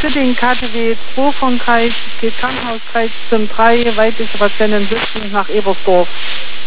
Züttingen, KTW 2 von Kreis, geht Krankenhauskreis zum 3, weibliche Patientin sitzen nach Ebersdorf.